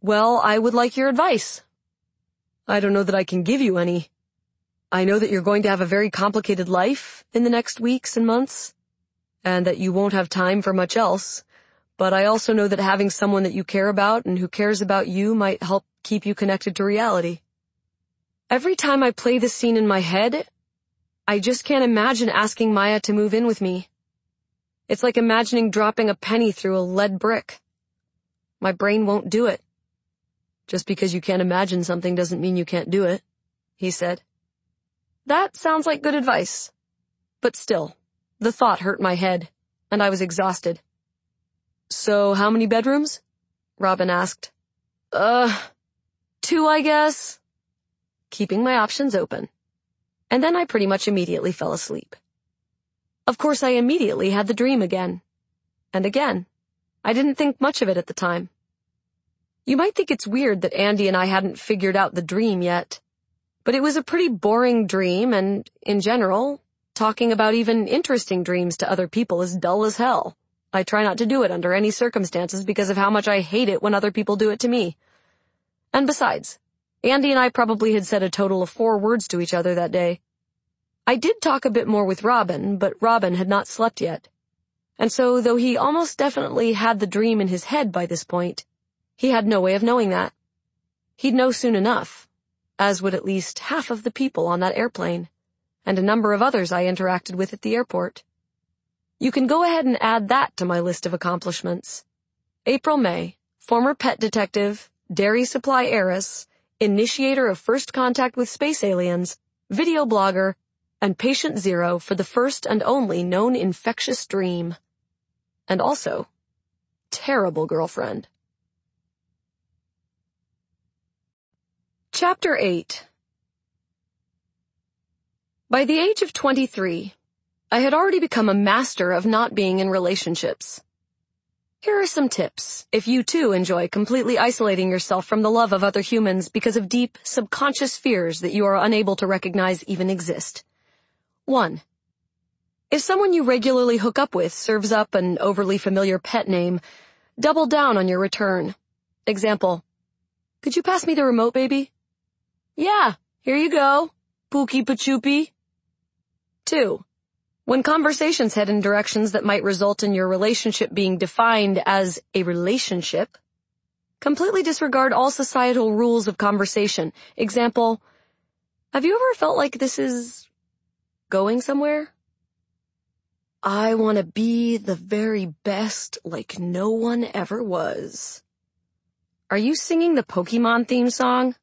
Well, I would like your advice. I don't know that I can give you any. I know that you're going to have a very complicated life in the next weeks and months, and that you won't have time for much else, but I also know that having someone that you care about and who cares about you might help keep you connected to reality. Every time I play this scene in my head, I just can't imagine asking Maya to move in with me. It's like imagining dropping a penny through a lead brick. My brain won't do it. Just because you can't imagine something doesn't mean you can't do it, he said. That sounds like good advice. But still, the thought hurt my head, and I was exhausted. So how many bedrooms? Robin asked. 2, I guess. Keeping my options open. And then I pretty much immediately fell asleep. Of course, I immediately had the dream again. And again. I didn't think much of it at the time. You might think it's weird that Andy and I hadn't figured out the dream yet. But it was a pretty boring dream, and, in general, talking about even interesting dreams to other people is dull as hell. I try not to do it under any circumstances because of how much I hate it when other people do it to me. And besides, Andy and I probably had said a total of 4 words to each other that day. I did talk a bit more with Robin, but Robin had not slept yet. And so, though he almost definitely had the dream in his head by this point, he had no way of knowing that. He'd know soon enough, as would at least half of the people on that airplane, and a number of others I interacted with at the airport. You can go ahead and add that to my list of accomplishments. April May, former pet detective, dairy supply heiress, initiator of first contact with space aliens, video blogger, and patient zero for the first and only known infectious dream. And also, terrible girlfriend. Chapter 8. By the age of 23, I had already become a master of not being in relationships. Here are some tips if you too enjoy completely isolating yourself from the love of other humans because of deep, subconscious fears that you are unable to recognize even exist. 1. If someone you regularly hook up with serves up an overly familiar pet name, double down on your return. Example, could you pass me the remote, baby? Yeah, here you go, Pookie Pachoopy. 2. When conversations head in directions that might result in your relationship being defined as a relationship, completely disregard all societal rules of conversation. Example, have you ever felt like this is going somewhere? I want to be the very best like no one ever was. Are you singing the Pokemon theme song?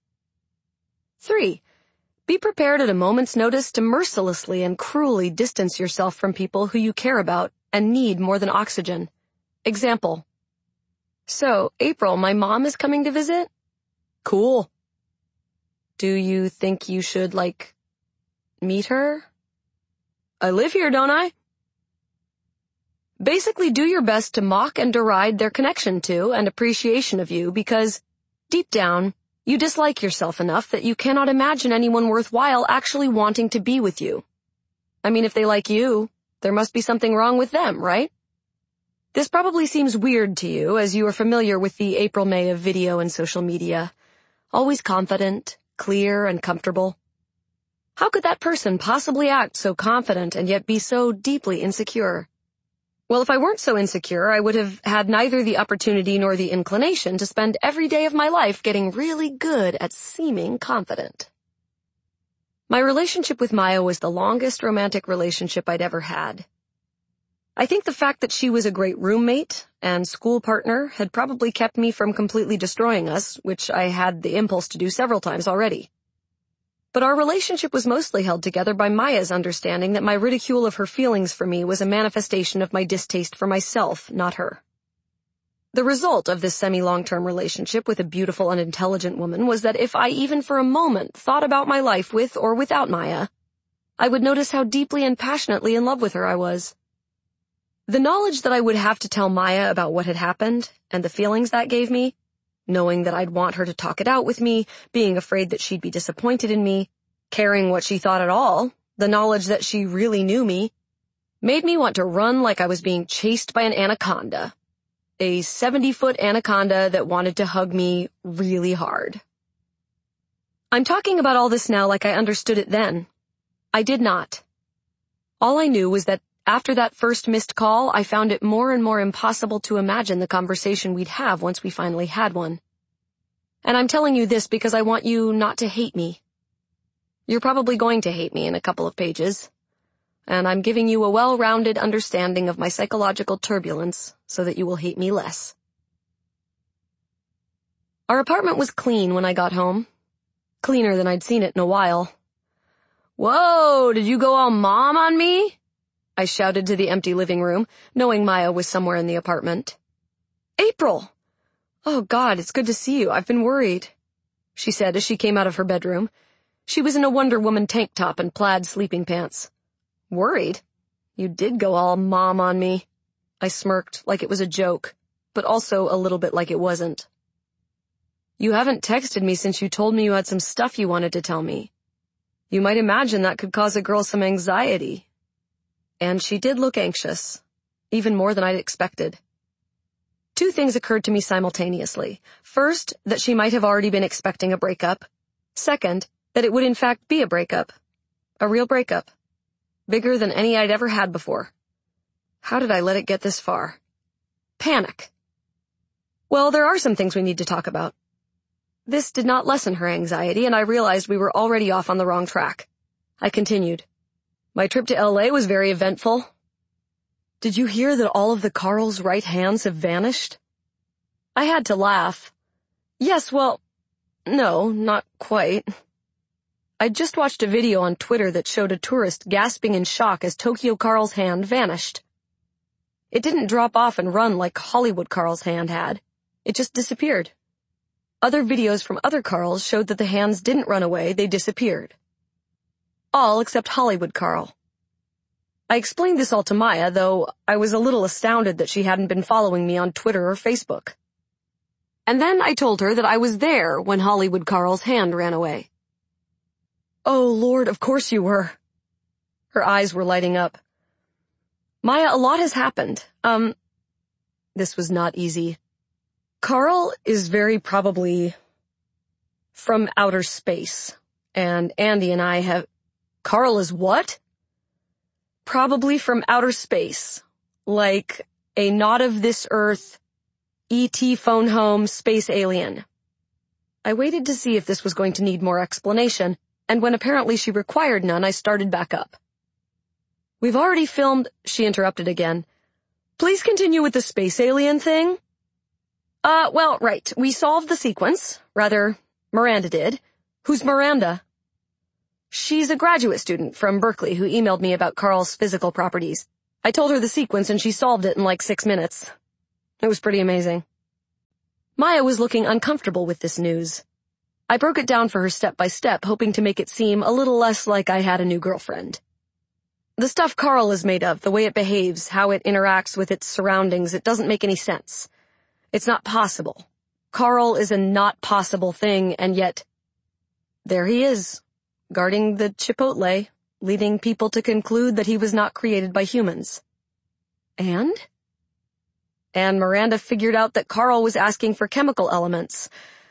3. Be prepared at a moment's notice to mercilessly and cruelly distance yourself from people who you care about and need more than oxygen. Example. So, April, my mom is coming to visit? Cool. Do you think you should, meet her? I live here, don't I? Basically, do your best to mock and deride their connection to and appreciation of you because, deep down, you dislike yourself enough that you cannot imagine anyone worthwhile actually wanting to be with you. I mean, if they like you, there must be something wrong with them, right? This probably seems weird to you as you are familiar with the April May of video and social media. Always confident, clear, and comfortable. How could that person possibly act so confident and yet be so deeply insecure? Well, if I weren't so insecure, I would have had neither the opportunity nor the inclination to spend every day of my life getting really good at seeming confident. My relationship with Maya was the longest romantic relationship I'd ever had. I think the fact that she was a great roommate and school partner had probably kept me from completely destroying us, which I had the impulse to do several times already. But our relationship was mostly held together by Maya's understanding that my ridicule of her feelings for me was a manifestation of my distaste for myself, not her. The result of this semi-long-term relationship with a beautiful and intelligent woman was that if I even for a moment thought about my life with or without Maya, I would notice how deeply and passionately in love with her I was. The knowledge that I would have to tell Maya about what had happened and the feelings that gave me, knowing that I'd want her to talk it out with me, being afraid that she'd be disappointed in me, caring what she thought at all, the knowledge that she really knew me, made me want to run like I was being chased by an anaconda. A 70-foot anaconda that wanted to hug me really hard. I'm talking about all this now like I understood it then. I did not. All I knew was that after that first missed call, I found it more and more impossible to imagine the conversation we'd have once we finally had one. And I'm telling you this because I want you not to hate me. You're probably going to hate me in a couple of pages. And I'm giving you a well-rounded understanding of my psychological turbulence so that you will hate me less. Our apartment was clean when I got home. Cleaner than I'd seen it in a while. "Whoa, did you go all mom on me?" I shouted to the empty living room, knowing Maya was somewhere in the apartment. "April! Oh God, it's good to see you. I've been worried," she said as she came out of her bedroom. She was in a Wonder Woman tank top and plaid sleeping pants. "Worried? You did go all mom on me." I smirked like it was a joke, but also a little bit like it wasn't. "You haven't texted me since you told me you had some stuff you wanted to tell me. You might imagine that could cause a girl some anxiety." And she did look anxious, even more than I'd expected. Two things occurred to me simultaneously. First, that she might have already been expecting a breakup. Second, that it would in fact be a breakup. A real breakup. Bigger than any I'd ever had before. How did I let it get this far? Panic. Well, there are some things we need to talk about. This did not lessen her anxiety, and I realized we were already off on the wrong track. I continued. "My trip to LA was very eventful. Did you hear that all of the Carl's right hands have vanished?" I had to laugh. Yes, well, no, not quite. I'd just watched a video on Twitter that showed a tourist gasping in shock as Tokyo Carl's hand vanished. It didn't drop off and run like Hollywood Carl's hand had. It just disappeared. Other videos from other Carls showed that the hands didn't run away, they disappeared. All except Hollywood Carl. I explained this all to Maya, though I was a little astounded that she hadn't been following me on Twitter or Facebook. And then I told her that I was there when Hollywood Carl's hand ran away. "Oh, Lord, of course you were." Her eyes were lighting up. "Maya, a lot has happened. This was not easy. Carl is very probably from outer space, and Andy and I have—" "Carl is what?" "Probably from outer space. Like a not-of-this-earth, E.T. phone home space alien." I waited to see if this was going to need more explanation, and when apparently she required none, I started back up. "We've already filmed—" She interrupted again. "Please continue with the space alien thing." Well, right. We solved the sequence. Rather, Miranda did." "Who's Miranda?" "She's a graduate student from Berkeley who emailed me about Carl's physical properties. I told her the sequence and she solved it in like 6 minutes. It was pretty amazing." Maya was looking uncomfortable with this news. I broke it down for her step by step, hoping to make it seem a little less like I had a new girlfriend. "The stuff Carl is made of, the way it behaves, how it interacts with its surroundings, it doesn't make any sense. It's not possible. Carl is a not possible thing, and yet there he is, guarding the Chipotle, leading people to conclude that he was not created by humans. And Miranda figured out that Carl was asking for chemical elements.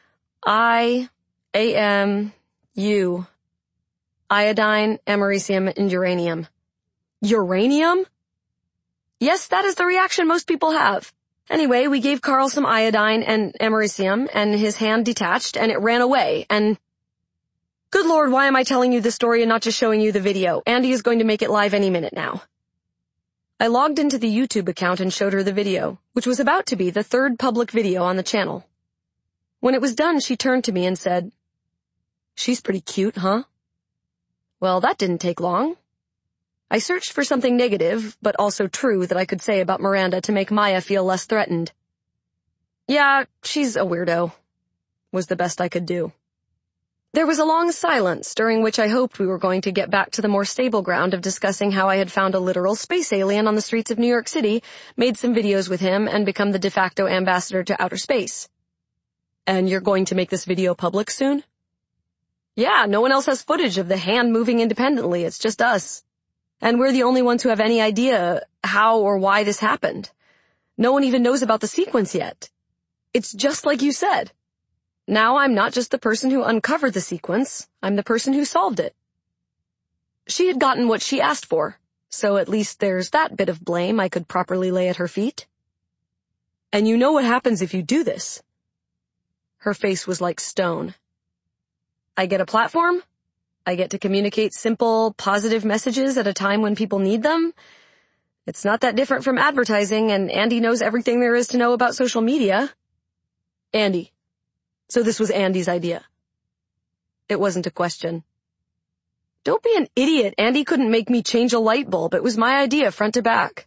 I-A-M-U. Iodine, americium, and uranium." "Uranium?" "Yes, that is the reaction most people have. Anyway, we gave Carl some iodine and americium, and his hand detached, and it ran away, and— Good Lord, why am I telling you this story and not just showing you the video? Andy is going to make it live any minute now." I logged into the YouTube account and showed her the video, which was about to be the 3rd public video on the channel. When it was done, she turned to me and said, "She's pretty cute, huh?" Well, that didn't take long. I searched for something negative, but also true, that I could say about Miranda to make Maya feel less threatened. "Yeah, she's a weirdo," was the best I could do. There was a long silence, during which I hoped we were going to get back to the more stable ground of discussing how I had found a literal space alien on the streets of New York City, made some videos with him, and become the de facto ambassador to outer space. "And you're going to make this video public soon?" "Yeah, no one else has footage of the hand moving independently, it's just us. And we're the only ones who have any idea how or why this happened. No one even knows about the sequence yet. It's just like you said. Now I'm not just the person who uncovered the sequence, I'm the person who solved it. She had gotten what she asked for, so at least there's that bit of blame I could properly lay at her feet. And you know what happens if you do this? Her face was like stone. I get a platform. I get to communicate simple, positive messages at a time when people need them. It's not that different from advertising, and Andy knows everything there is to know about social media. Andy. So this was Andy's idea. It wasn't a question. Don't be an idiot. Andy couldn't make me change a light bulb. It was my idea, front to back.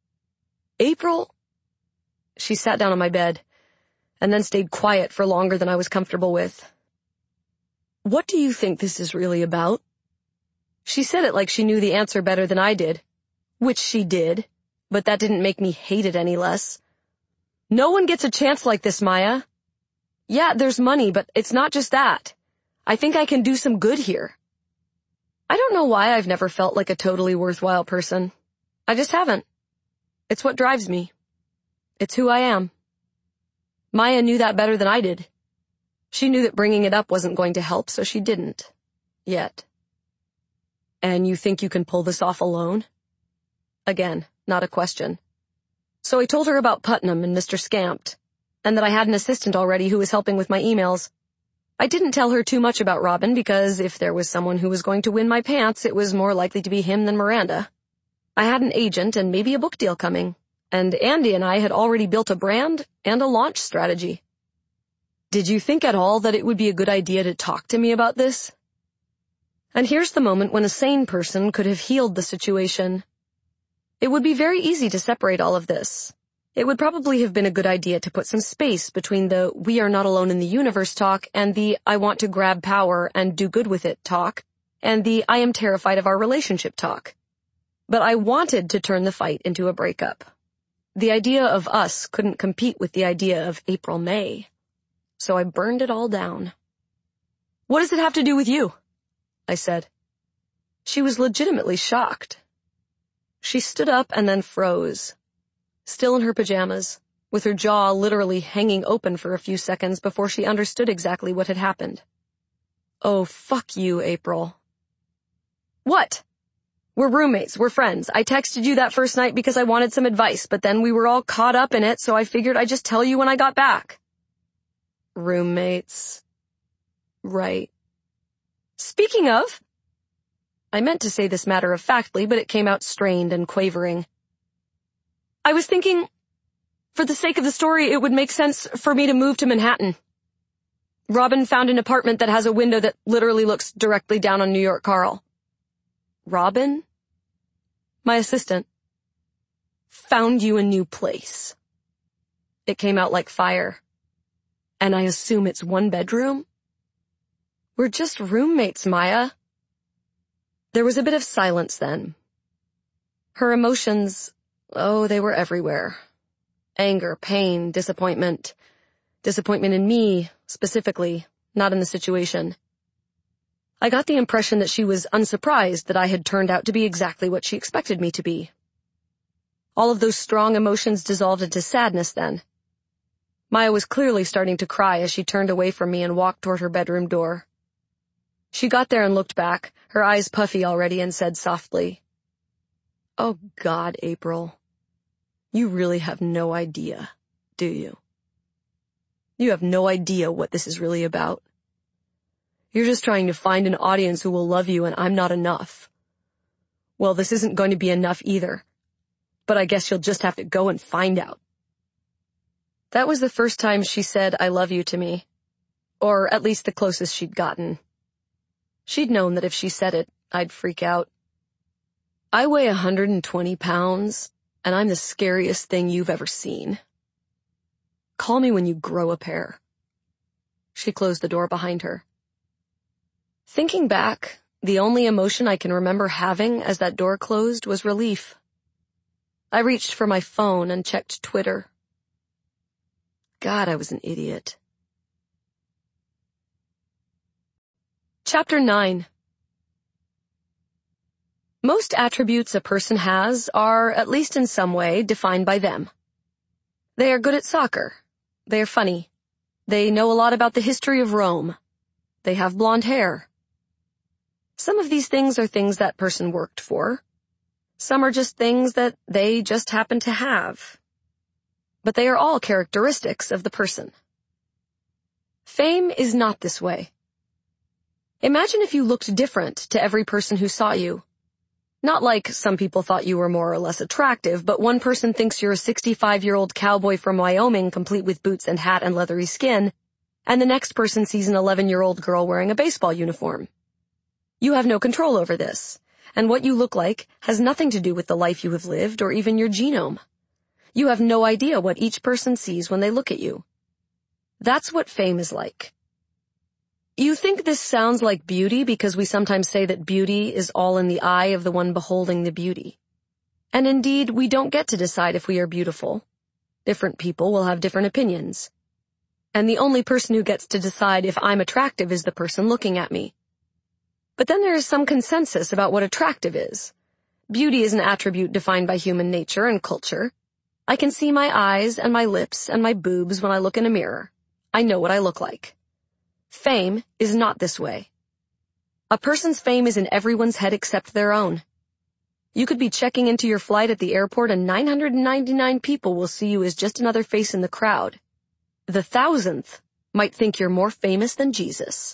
April? She sat down on my bed, and then stayed quiet for longer than I was comfortable with. What do you think this is really about? She said it like she knew the answer better than I did. Which she did, but that didn't make me hate it any less. No one gets a chance like this, Maya. Yeah, there's money, but it's not just that. I think I can do some good here. I don't know why I've never felt like a totally worthwhile person. I just haven't. It's what drives me. It's who I am. Maya knew that better than I did. She knew that bringing it up wasn't going to help, so she didn't. Yet. And you think you can pull this off alone? Again, not a question. So I told her about Putnam and Mr. Scampt, and that I had an assistant already who was helping with my emails. I didn't tell her too much about Robin because if there was someone who was going to win my pants, it was more likely to be him than Miranda. I had an agent and maybe a book deal coming, and Andy and I had already built a brand and a launch strategy. Did you think at all that it would be a good idea to talk to me about this? And here's the moment when a sane person could have healed the situation. It would be very easy to separate all of this. It would probably have been a good idea to put some space between the "we are not alone in the universe" talk and the "I want to grab power and do good with it" talk, and the "I am terrified of our relationship" talk. But I wanted to turn the fight into a breakup. The idea of us couldn't compete with the idea of April May. So I burned it all down. "What does it have to do with you?" I said. She was legitimately shocked. She stood up and then froze, still in her pajamas, with her jaw literally hanging open for a few seconds before she understood exactly what had happened. "Oh, fuck you, April." "What?" "We're roommates, we're friends. I texted you that first night because I wanted some advice, but then we were all caught up in it, so I figured I'd just tell you when I got back." Roommates. Right. Speaking of... I meant to say this matter-of-factly, but it came out strained and quavering. "I was thinking, for the sake of the story, it would make sense for me to move to Manhattan. Robin found an apartment that has a window that literally looks directly down on New York Carl." "Robin?" "My assistant. Found you a new place." It came out like fire. "And I assume it's one bedroom?" "We're just roommates, Maya." There was a bit of silence then. Her emotions, oh, they were everywhere. Anger, pain, disappointment. Disappointment in me, specifically, not in the situation. I got the impression that she was unsurprised that I had turned out to be exactly what she expected me to be. All of those strong emotions dissolved into sadness then. Maya was clearly starting to cry as she turned away from me and walked toward her bedroom door. She got there and looked back, her eyes puffy already, and said softly, "Oh God, April, you really have no idea, do you? You have no idea what this is really about. You're just trying to find an audience who will love you, and I'm not enough. Well, this isn't going to be enough either, but I guess you'll just have to go and find out." That was the first time she said "I love you" to me, or at least the closest she'd gotten. She'd known that if she said it, I'd freak out. I weigh 120 pounds, and I'm the scariest thing you've ever seen. Call me when you grow a pair. She closed the door behind her. Thinking back, the only emotion I can remember having as that door closed was relief. I reached for my phone and checked Twitter. God, I was an idiot. Chapter 9. Most attributes a person has are, at least in some way, defined by them. They are good at soccer. They are funny. They know a lot about the history of Rome. They have blonde hair. Some of these things are things that person worked for. Some are just things that they just happen to have. But they are all characteristics of the person. Fame is not this way. Imagine if you looked different to every person who saw you. Not like some people thought you were more or less attractive, but one person thinks you're a 65-year-old cowboy from Wyoming complete with boots and hat and leathery skin, and the next person sees an 11-year-old girl wearing a baseball uniform. You have no control over this, and what you look like has nothing to do with the life you have lived or even your genome. You have no idea what each person sees when they look at you. That's what fame is like. You think this sounds like beauty because we sometimes say that beauty is all in the eye of the one beholding the beauty. And indeed, we don't get to decide if we are beautiful. Different people will have different opinions. And the only person who gets to decide if I'm attractive is the person looking at me. But then there is some consensus about what attractive is. Beauty is an attribute defined by human nature and culture. I can see my eyes and my lips and my boobs when I look in a mirror. I know what I look like. Fame is not this way. A person's fame is in everyone's head except their own. You could be checking into your flight at the airport and 999 people will see you as just another face in the crowd. The 1,000th might think you're more famous than Jesus.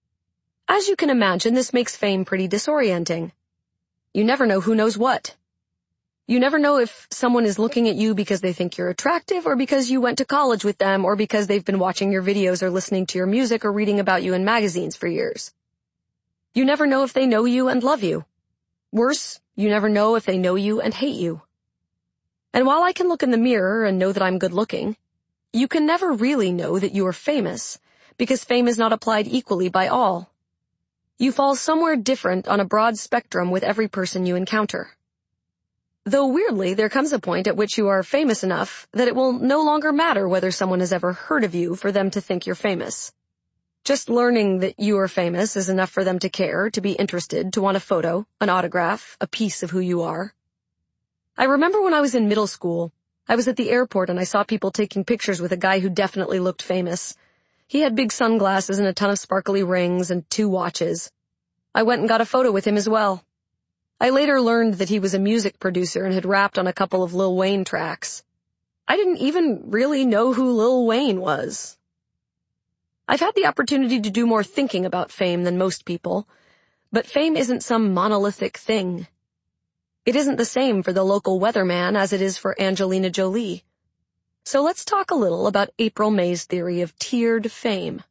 As you can imagine, this makes fame pretty disorienting. You never know who knows what. You never know if someone is looking at you because they think you're attractive or because you went to college with them or because they've been watching your videos or listening to your music or reading about you in magazines for years. You never know if they know you and love you. Worse, you never know if they know you and hate you. And while I can look in the mirror and know that I'm good looking, you can never really know that you are famous because fame is not applied equally by all. You fall somewhere different on a broad spectrum with every person you encounter. Though weirdly, there comes a point at which you are famous enough that it will no longer matter whether someone has ever heard of you for them to think you're famous. Just learning that you are famous is enough for them to care, to be interested, to want a photo, an autograph, a piece of who you are. I remember when I was in middle school, I was at the airport and I saw people taking pictures with a guy who definitely looked famous. He had big sunglasses and a ton of sparkly rings and 2 watches. I went and got a photo with him as well. I later learned that he was a music producer and had rapped on a couple of Lil Wayne tracks. I didn't even really know who Lil Wayne was. I've had the opportunity to do more thinking about fame than most people, but fame isn't some monolithic thing. It isn't the same for the local weatherman as it is for Angelina Jolie. So let's talk a little about April May's theory of tiered fame.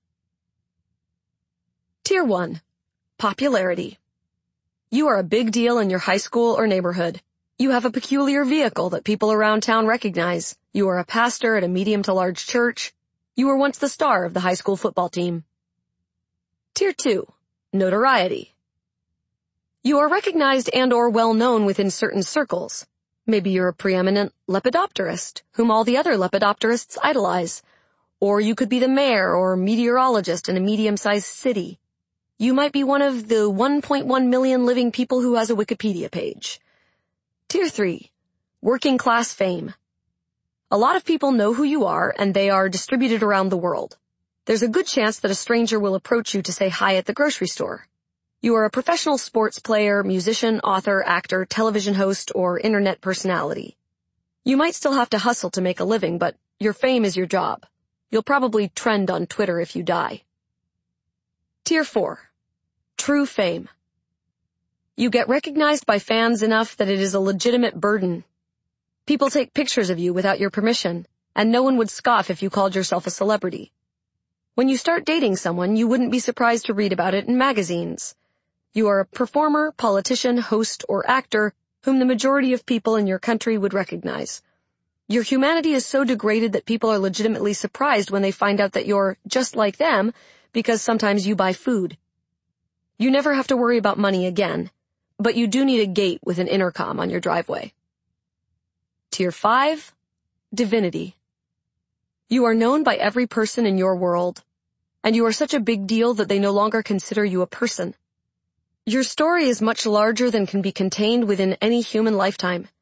Tier 1. Popularity. You are a big deal in your high school or neighborhood. You have a peculiar vehicle that people around town recognize. You are a pastor at a medium to large church. You were once the star of the high school football team. Tier 2. Notoriety. You are recognized and or well known within certain circles. Maybe you're a preeminent lepidopterist, whom all the other lepidopterists idolize. Or you could be the mayor or meteorologist in a medium-sized city. You might be one of the 1.1 million living people who has a Wikipedia page. Tier 3. Working class fame. A lot of people know who you are, and they are distributed around the world. There's a good chance that a stranger will approach you to say hi at the grocery store. You are a professional sports player, musician, author, actor, television host, or internet personality. You might still have to hustle to make a living, but your fame is your job. You'll probably trend on Twitter if you die. Tier 4. True fame. You get recognized by fans enough that it is a legitimate burden. People take pictures of you without your permission, and no one would scoff if you called yourself a celebrity. When you start dating someone, you wouldn't be surprised to read about it in magazines. You are a performer, politician, host, or actor whom the majority of people in your country would recognize. Your humanity is so degraded that people are legitimately surprised when they find out that you're just like them because sometimes you buy food. You never have to worry about money again, but you do need a gate with an intercom on your driveway. Tier 5. Divinity. You are known by every person in your world, and you are such a big deal that they no longer consider you a person. Your story is much larger than can be contained within any human lifetime.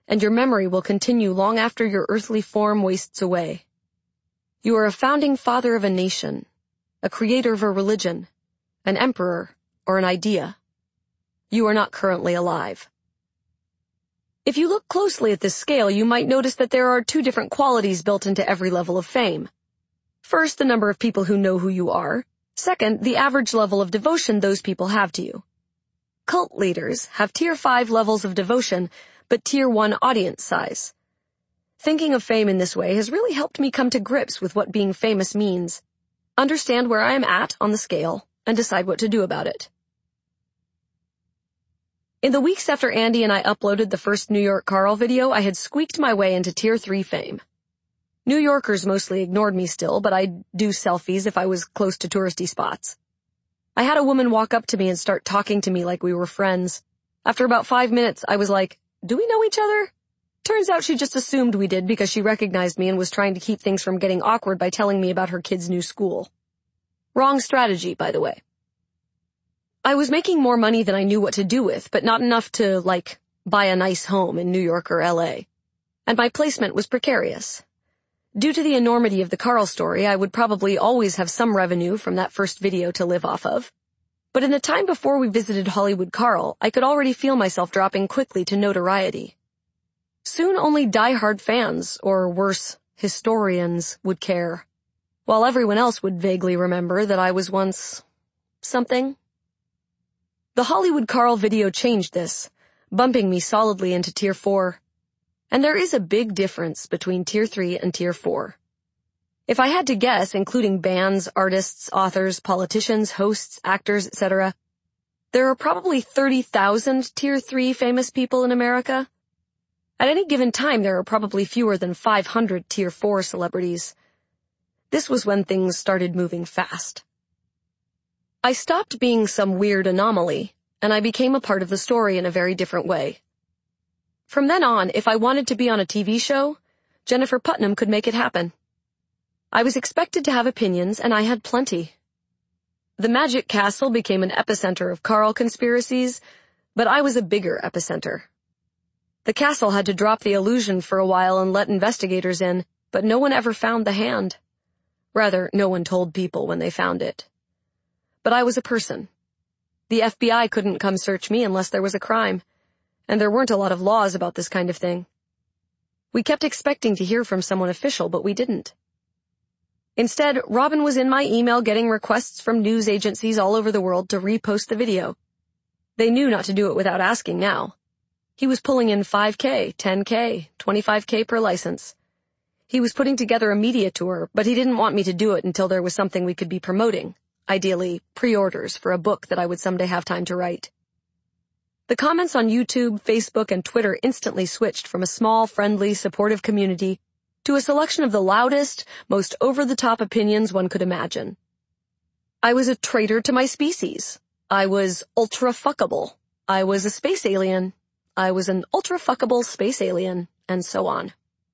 and your memory will continue long after your earthly form wastes away. You are a founding father of a nation, a creator of a religion, an emperor, or an idea. You are not currently alive. If you look closely at this scale, you might notice that there are two different qualities built into every level of fame. First, the number of people who know who you are. Second, the average level of devotion those people have to you. Cult leaders have Tier 5 levels of devotion, but Tier 1 audience size. Thinking of fame in this way has really helped me come to grips with what being famous means, understand where I am at on the scale, and decide what to do about it. In the weeks after Andy and I uploaded the first New York Carl video, I had squeaked my way into Tier 3 fame. New Yorkers mostly ignored me still, but I'd do selfies if I was close to touristy spots. I had a woman walk up to me and start talking to me like we were friends. After about 5 minutes, I was like, "Do we know each other?" Turns out she just assumed we did because she recognized me and was trying to keep things from getting awkward by telling me about her kid's new school. Wrong strategy, by the way. I was making more money than I knew what to do with, but not enough to, buy a nice home in New York or LA. And my placement was precarious. Due to the enormity of the Carl story, I would probably always have some revenue from that first video to live off of. But in the time before we visited Hollywood Carl, I could already feel myself dropping quickly to notoriety. Soon only die-hard fans, or worse, historians, would care, while everyone else would vaguely remember that I was once something. The Hollywood Carl video changed this, bumping me solidly into Tier 4. And there is a big difference between Tier 3 and Tier 4. If I had to guess, including bands, artists, authors, politicians, hosts, actors, etc., there are probably 30,000 Tier 3 famous people in America. At any given time, there are probably fewer than 500 Tier 4 celebrities. This was when things started moving fast. I stopped being some weird anomaly, and I became a part of the story in a very different way. From then on, if I wanted to be on a TV show, Jennifer Putnam could make it happen. I was expected to have opinions, and I had plenty. The Magic Castle became an epicenter of Carl conspiracies, but I was a bigger epicenter. The castle had to drop the illusion for a while and let investigators in, but no one ever found the hand. Rather, no one told people when they found it. But I was a person. The FBI couldn't come search me unless there was a crime, and there weren't a lot of laws about this kind of thing. We kept expecting to hear from someone official, but we didn't. Instead, Robin was in my email getting requests from news agencies all over the world to repost the video. They knew not to do it without asking now. He was pulling in $5K, $10K, $25K per license. He was putting together a media tour, but he didn't want me to do it until there was something we could be promoting, ideally pre-orders for a book that I would someday have time to write. The comments on YouTube, Facebook, and Twitter instantly switched from a small, friendly, supportive community to a selection of the loudest, most over-the-top opinions one could imagine. I was a traitor to my species. I was ultra-fuckable. I was a space alien. I was an ultra-fuckable space alien, and so on.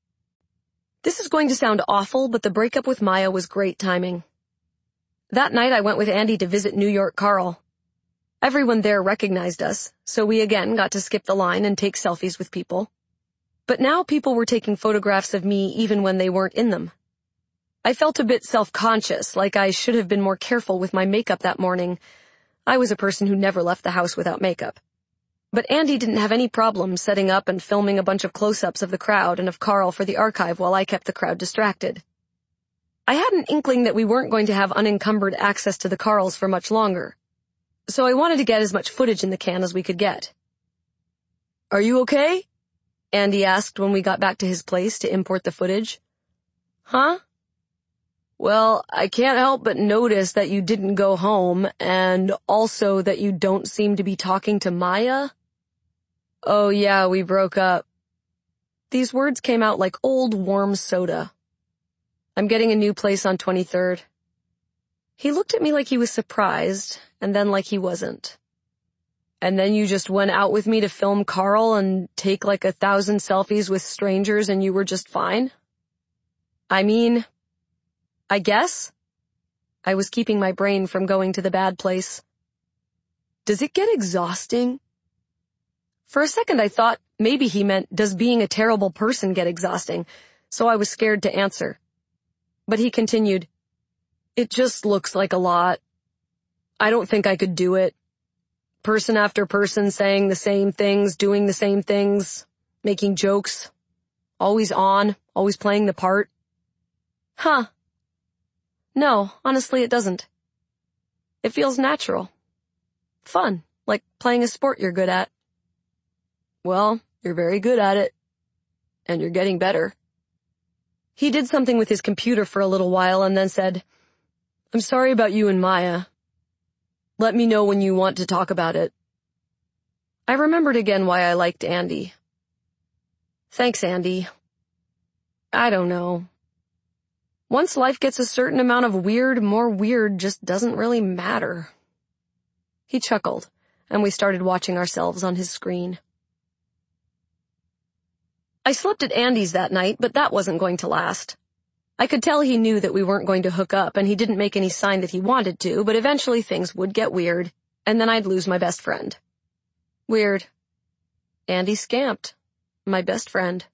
This is going to sound awful, but the breakup with Maya was great timing. That night I went with Andy to visit New York Carl. Everyone there recognized us, so we again got to skip the line and take selfies with people. But now people were taking photographs of me even when they weren't in them. I felt a bit self-conscious, like I should have been more careful with my makeup that morning. I was a person who never left the house without makeup. But Andy didn't have any problem setting up and filming a bunch of close-ups of the crowd and of Carl for the archive while I kept the crowd distracted. I had an inkling that we weren't going to have unencumbered access to the Carls for much longer, so I wanted to get as much footage in the can as we could get. "Are you okay?" Andy asked when we got back to his place to import the footage. "Huh?" "Well, I can't help but notice that you didn't go home, and also that you don't seem to be talking to Maya." "Oh yeah, we broke up." These words came out like old warm soda. "I'm getting a new place on 23rd. He looked at me like he was surprised, and then like he wasn't. "And then you just went out with me to film Carl and take 1,000 selfies with strangers and you were just fine?" "I mean, I guess." I was keeping my brain from going to the bad place. "Does it get exhausting?" For a second I thought Maybe he meant, does being a terrible person get exhausting? So I was scared to answer. But he continued, it just looks like a lot. I don't think I could do it. Person after person saying the same things, doing the same things, making jokes. Always on, always playing the part. Huh. No, honestly it doesn't. It feels natural. Fun, like playing a sport you're good at. Well, you're very good at it. And you're getting better. He did something with his computer for a little while and then said, I'm sorry about you and Maya. Let me know when you want to talk about it. I remembered again why I liked Andy. Thanks, Andy. I don't know. Once life gets a certain amount of weird, more weird just doesn't really matter. He chuckled, and we started watching ourselves on his screen. I slept at Andy's that night, but that wasn't going to last. I could tell he knew that we weren't going to hook up, and he didn't make any sign that he wanted to, but eventually things would get weird, and then I'd lose my best friend. Weird. Andy scamped. My best friend.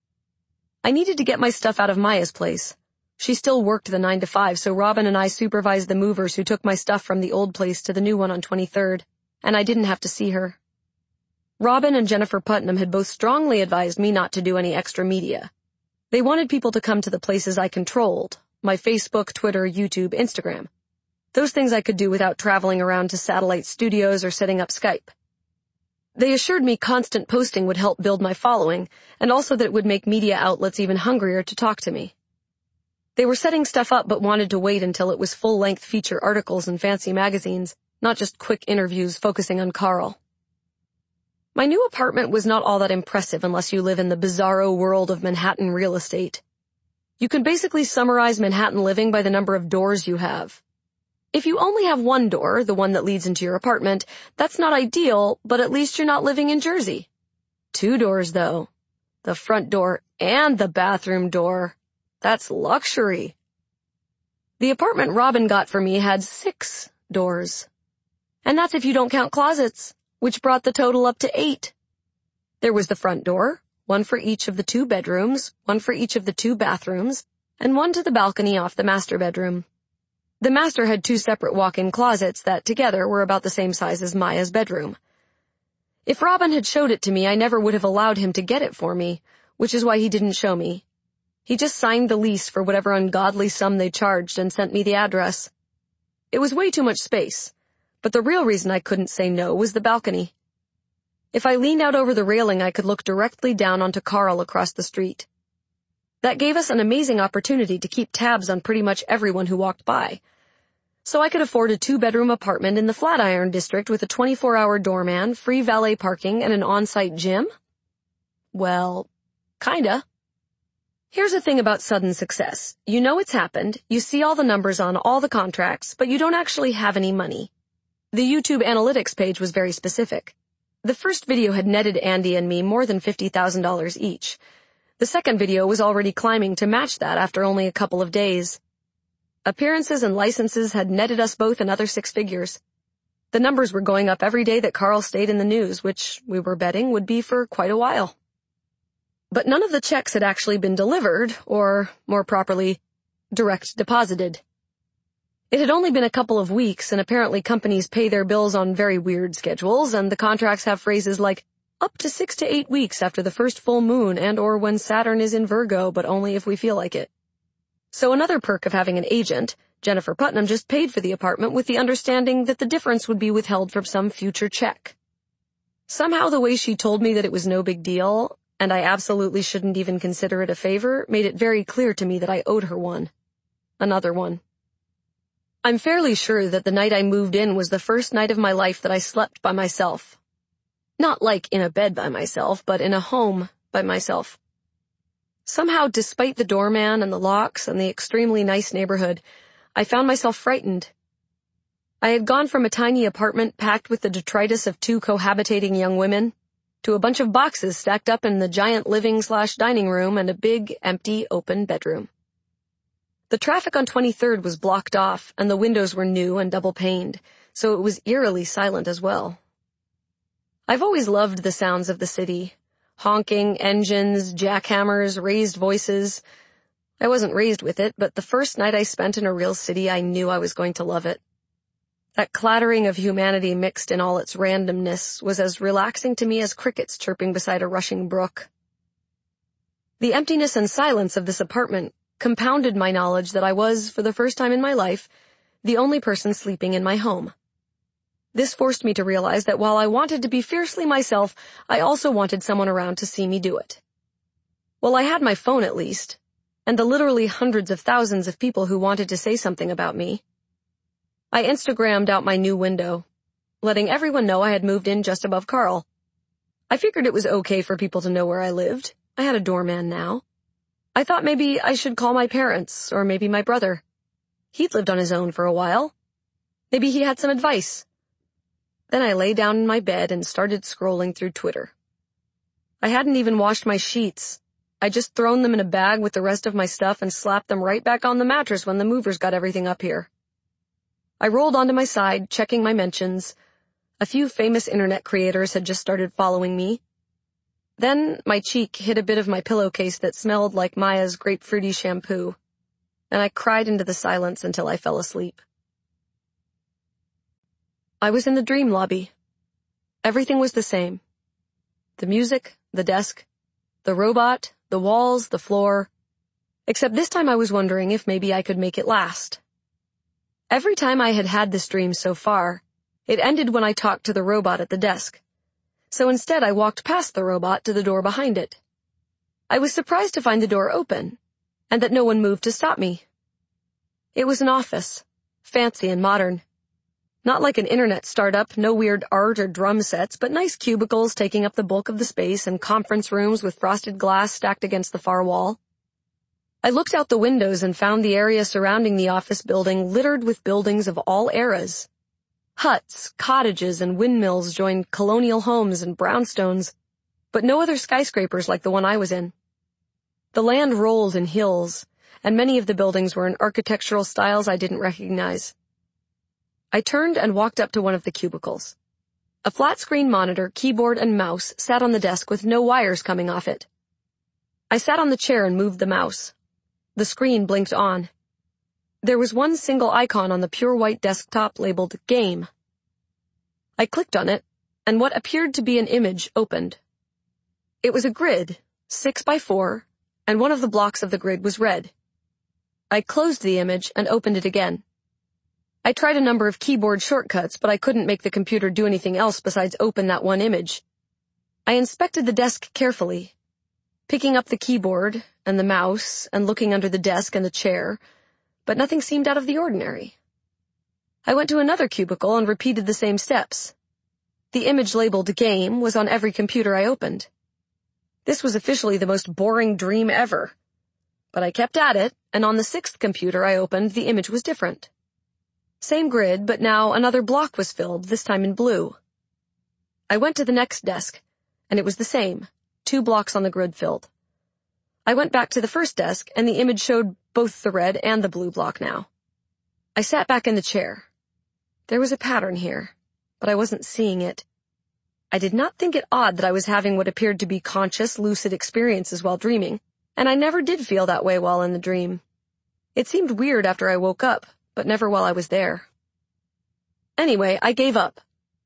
I needed to get my stuff out of Maya's place. She still worked the 9 to 5, so Robin and I supervised the movers who took my stuff from the old place to the new one on 23rd, and I didn't have to see her. Robin and Jennifer Putnam had both strongly advised me not to do any extra media. They wanted people to come to the places I controlled, my Facebook, Twitter, YouTube, Instagram. Those things I could do without traveling around to satellite studios or setting up Skype. They assured me constant posting would help build my following, and also that it would make media outlets even hungrier to talk to me. They were setting stuff up but wanted to wait until it was full-length feature articles in fancy magazines, not just quick interviews focusing on Carl. My new apartment was not all that impressive unless you live in the bizarro world of Manhattan real estate. You can basically summarize Manhattan living by the number of doors you have. If you only have one door, the one that leads into your apartment, that's not ideal, but at least you're not living in Jersey. 2 doors, though. The front door and the bathroom door. That's luxury. The apartment Robin got for me had 6 doors. And that's if you don't count closets, which brought the total up to 8. There was the front door, one for each of the 2 bedrooms, one for each of the 2 bathrooms, and one to the balcony off the master bedroom. The master had 2 separate walk-in closets that together were about the same size as Maya's bedroom. If Robin had showed it to me, I never would have allowed him to get it for me, which is why he didn't show me. He just signed the lease for whatever ungodly sum they charged and sent me the address. It was way too much space. But the real reason I couldn't say no was the balcony. If I leaned out over the railing, I could look directly down onto Carl across the street. That gave us an amazing opportunity to keep tabs on pretty much everyone who walked by. So I could afford a 2-bedroom apartment in the Flatiron district with a 24-hour doorman, free valet parking, and an on-site gym? Well, kinda. Here's the thing about sudden success. You know it's happened, you see all the numbers on all the contracts, but you don't actually have any money. The YouTube analytics page was very specific. The first video had netted Andy and me more than $50,000 each. The second video was already climbing to match that after only a couple of days. Appearances and licenses had netted us both another 6 figures. The numbers were going up every day that Carl stayed in the news, which we were betting would be for quite a while. But none of the checks had actually been delivered, or, more properly, direct deposited. It had only been a couple of weeks, and apparently companies pay their bills on very weird schedules, and the contracts have phrases like, up to 6 to 8 weeks after the first full moon and or when Saturn is in Virgo, but only if we feel like it. So another perk of having an agent, Jennifer Putnam just paid for the apartment with the understanding that the difference would be withheld from some future check. Somehow the way she told me that it was no big deal, and I absolutely shouldn't even consider it a favor, made it very clear to me that I owed her one. Another one. I'm fairly sure that the night I moved in was the first night of my life that I slept by myself. Not like in a bed by myself, but in a home by myself. Somehow, despite the doorman and the locks and the extremely nice neighborhood, I found myself frightened. I had gone from a tiny apartment packed with the detritus of 2 cohabitating young women to a bunch of boxes stacked up in the giant living/dining room and a big, empty, open bedroom. The traffic on 23rd was blocked off, and the windows were new and double-paned, so it was eerily silent as well. I've always loved the sounds of the city. Honking, engines, jackhammers, raised voices. I wasn't raised with it, but the first night I spent in a real city, I knew I was going to love it. That clattering of humanity mixed in all its randomness was as relaxing to me as crickets chirping beside a rushing brook. The emptiness and silence of this apartment compounded my knowledge that I was, for the first time in my life, the only person sleeping in my home. This forced me to realize that while I wanted to be fiercely myself, I also wanted someone around to see me do it. Well, I had my phone at least, and the literally hundreds of thousands of people who wanted to say something about me. I Instagrammed out my new window, letting everyone know I had moved in just above Carl. I figured it was okay for people to know where I lived. I had a doorman now. I thought maybe I should call my parents, or maybe my brother. He'd lived on his own for a while. Maybe he had some advice. Then I lay down in my bed and started scrolling through Twitter. I hadn't even washed my sheets. I'd just thrown them in a bag with the rest of my stuff and slapped them right back on the mattress when the movers got everything up here. I rolled onto my side, checking my mentions. A few famous internet creators had just started following me. Then my cheek hit a bit of my pillowcase that smelled like Maya's grapefruity shampoo, and I cried into the silence until I fell asleep. I was in the dream lobby. Everything was the same. The music, the desk, the robot, the walls, the floor. Except this time I was wondering if maybe I could make it last. Every time I had had this dream so far, it ended when I talked to the robot at the desk. So instead I walked past the robot to the door behind it. I was surprised to find the door open, and that no one moved to stop me. It was an office, fancy and modern. Not like an internet startup, no weird art or drum sets, but nice cubicles taking up the bulk of the space and conference rooms with frosted glass stacked against the far wall. I looked out the windows and found the area surrounding the office building littered with buildings of all eras. Huts, cottages, and windmills joined colonial homes and brownstones, but no other skyscrapers like the one I was in. The land rolled in hills, and many of the buildings were in architectural styles I didn't recognize. I turned and walked up to one of the cubicles. A flat-screen monitor, keyboard, and mouse sat on the desk with no wires coming off it. I sat on the chair and moved the mouse. The screen blinked on. There was one single icon on the pure white desktop labeled Game. I clicked on it, and what appeared to be an image opened. It was a grid, 6x4, and one of the blocks of the grid was red. I closed the image and opened it again. I tried a number of keyboard shortcuts, but I couldn't make the computer do anything else besides open that one image. I inspected the desk carefully, picking up the keyboard and the mouse and looking under the desk and the chair, but nothing seemed out of the ordinary. I went to another cubicle and repeated the same steps. The image labeled Game was on every computer I opened. This was officially the most boring dream ever. But I kept at it, and on the sixth computer I opened, the image was different. Same grid, but now another block was filled, this time in blue. I went to the next desk, and it was the same, 2 blocks on the grid filled. I went back to the first desk, and the image showed both the red and the blue block now. I sat back in the chair. There was a pattern here, but I wasn't seeing it. I did not think it odd that I was having what appeared to be conscious, lucid experiences while dreaming, and I never did feel that way while in the dream. It seemed weird after I woke up, but never while I was there. Anyway, I gave up.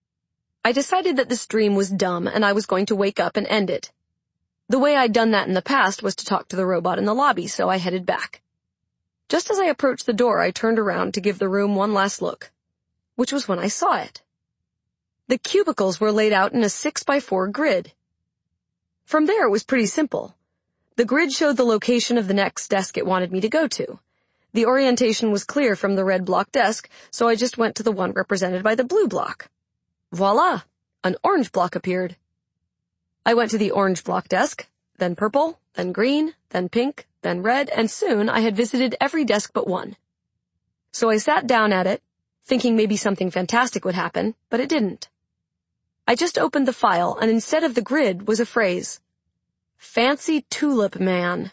I decided that this dream was dumb and I was going to wake up and end it. The way I'd done that in the past was to talk to the robot in the lobby, so I headed back. Just as I approached the door, I turned around to give the room one last look, which was when I saw it. The cubicles were laid out in a 6x4 grid. From there, it was pretty simple. The grid showed the location of the next desk it wanted me to go to. The orientation was clear from the red block desk, so I just went to the one represented by the blue block. Voila! An orange block appeared. I went to the orange block desk, then purple, then green, then pink, then red, and soon I had visited every desk but one. So I sat down at it, thinking maybe something fantastic would happen, but it didn't. I just opened the file, and instead of the grid was a phrase. Fancy Tulip Man.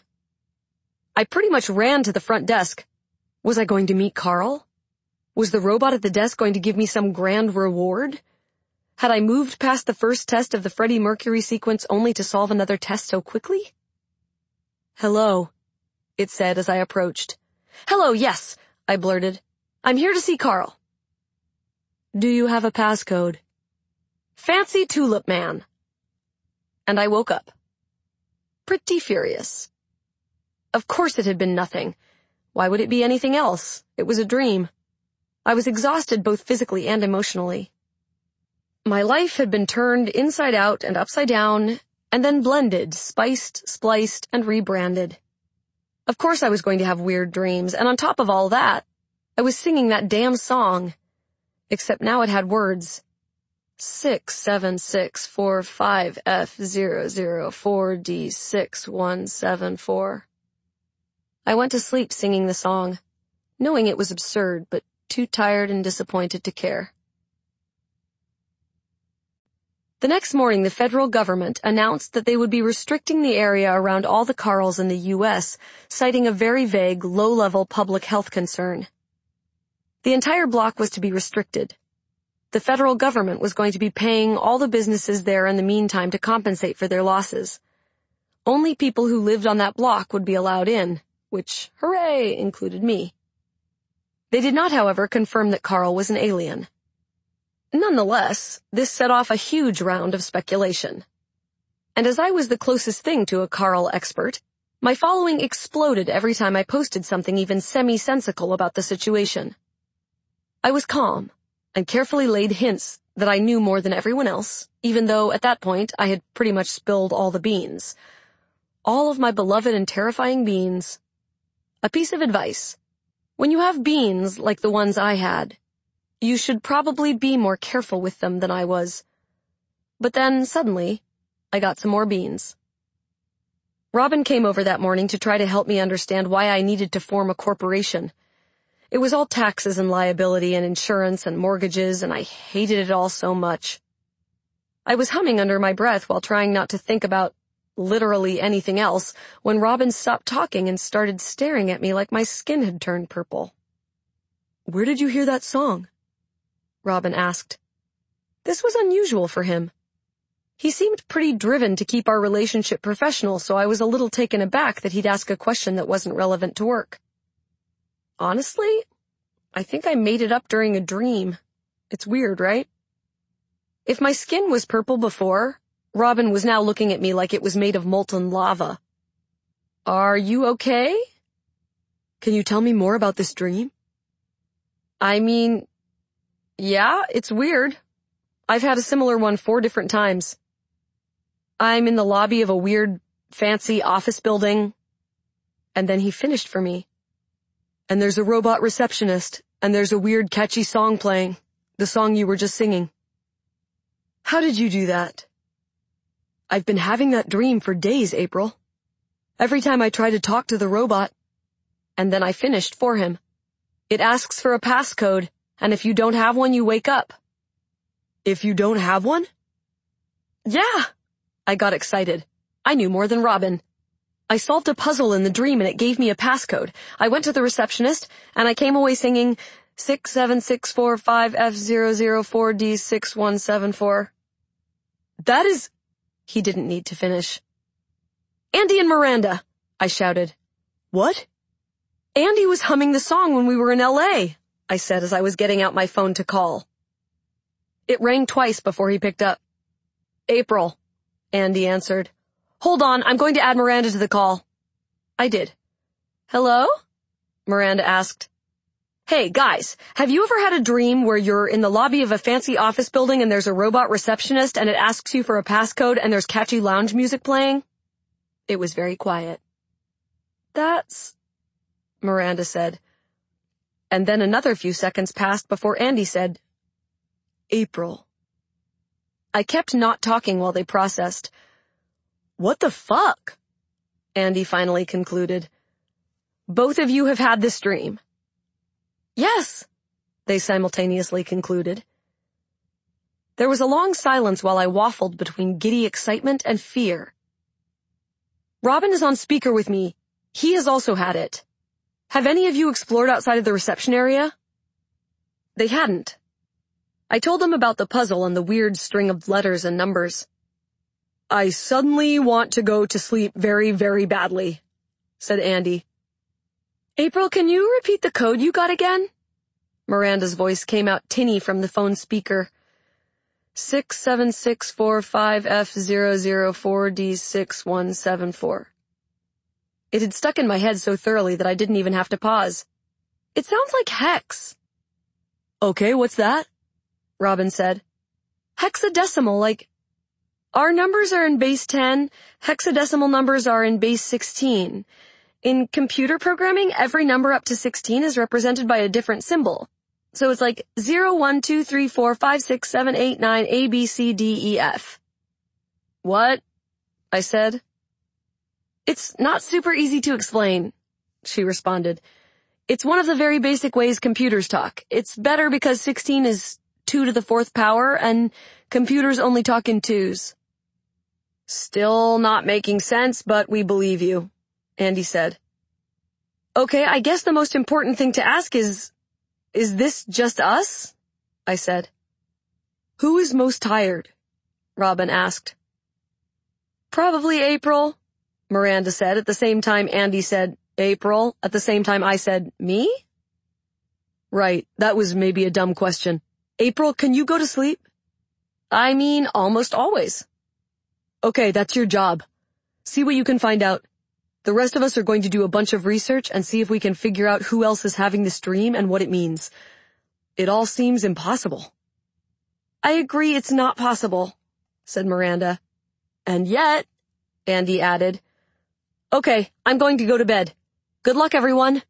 I pretty much ran to the front desk. Was I going to meet Carl? Was the robot at the desk going to give me some grand reward? Had I moved past the first test of the Freddie Mercury sequence only to solve another test so quickly? "Hello," it said as I approached. "Hello, yes," I blurted. "I'm here to see Carl." "Do you have a passcode?" "Fancy Tulip Man." And I woke up. Pretty furious. Of course it had been nothing. Why would it be anything else? It was a dream. I was exhausted both physically and emotionally. My life had been turned inside out and upside down, and then blended, spiced, spliced, and rebranded. Of course I was going to have weird dreams, and on top of all that, I was singing that damn song. Except now it had words. 67645F004D6174. I went to sleep singing the song, knowing it was absurd, but too tired and disappointed to care. The next morning, the federal government announced that they would be restricting the area around all the Carls in the U.S., citing a very vague, low-level public health concern. The entire block was to be restricted. The federal government was going to be paying all the businesses there in the meantime to compensate for their losses. Only people who lived on that block would be allowed in, which, hooray, included me. They did not, however, confirm that Carl was an alien. Nonetheless, this set off a huge round of speculation. And as I was the closest thing to a Carl expert, my following exploded every time I posted something even semi-sensical about the situation. I was calm, and carefully laid hints that I knew more than everyone else, even though at that point I had pretty much spilled all the beans. All of my beloved and terrifying beans. A piece of advice. When you have beans like the ones I had, you should probably be more careful with them than I was. But then, suddenly, I got some more beans. Robin came over that morning to try to help me understand why I needed to form a corporation. It was all taxes and liability and insurance and mortgages, and I hated it all so much. I was humming under my breath while trying not to think about literally anything else when Robin stopped talking and started staring at me like my skin had turned purple. "Where did you hear that song?" Robin asked. This was unusual for him. He seemed pretty driven to keep our relationship professional, so I was a little taken aback that he'd ask a question that wasn't relevant to work. Honestly, I think I made it up during a dream. It's weird, right? If my skin was purple before, Robin was now looking at me like it was made of molten lava. "Are you okay?" "Can you tell me more about this dream?" Yeah, it's weird. I've had a similar one 4 different times. I'm in the lobby of a weird, fancy office building. And then he finished for me. "And there's a robot receptionist, and there's a weird, catchy song playing. The song you were just singing." "How did you do that?" "I've been having that dream for days, April. Every time I try to talk to the robot." And then I finished for him. "It asks for a passcode, and if you don't have one, you wake up." "If you don't have one?" "Yeah." I got excited. I knew more than Robin. I solved a puzzle in the dream and it gave me a passcode. I went to the receptionist, and I came away singing 67645F004D6174. "That is—" He didn't need to finish. "Andy and Miranda," I shouted. "What?" "Andy was humming the song when we were in L.A., I said as I was getting out my phone to call. It rang twice before he picked up. "April," Andy answered. "Hold on, I'm going to add Miranda to the call." I did. "Hello?" Miranda asked. "Hey, guys, have you ever had a dream where you're in the lobby of a fancy office building and there's a robot receptionist and it asks you for a passcode and there's catchy lounge music playing?" It was very quiet. "That's—" Miranda said. And then another few seconds passed before Andy said, "April." I kept not talking while they processed. "What the fuck?" Andy finally concluded. "Both of you have had this dream." "Yes," they simultaneously concluded. There was a long silence while I waffled between giddy excitement and fear. "Robin is on speaker with me. He has also had it. Have any of you explored outside of the reception area?" They hadn't. I told them about the puzzle and the weird string of letters and numbers. "I suddenly want to go to sleep very, very badly," said Andy. "April, can you repeat the code you got again?" Miranda's voice came out tinny from the phone speaker. 67645F004D6174. It had stuck in my head so thoroughly that I didn't even have to pause. "It sounds like hex." "Okay, what's that?" Robin said. "Hexadecimal, like... Our numbers are in base 10, hexadecimal numbers are in base 16. In computer programming, every number up to 16 is represented by a different symbol. So it's like 0, 1, 2, 3, 4, 5, 6, 7, 8, 9, A, B, C, D, E, F. "What?" I said. "It's not super easy to explain," she responded. "It's one of the very basic ways computers talk. It's better because 16 is 2 to the 4th power, and computers only talk in twos." "Still not making sense, but we believe you," Andy said. "Okay, I guess the most important thing to ask is this just us?" I said. "Who is most tired?" Robin asked. "Probably April," Miranda said at the same time Andy said, "April," at the same time I said, "Me?" "Right, that was maybe a dumb question. April, can you go to sleep?" "I mean, almost always." "Okay, that's your job. See what you can find out. The rest of us are going to do a bunch of research and see if we can figure out who else is having this dream and what it means. It all seems impossible." "I agree it's not possible," said Miranda. "And yet," Andy added. "Okay, I'm going to go to bed. Good luck, everyone."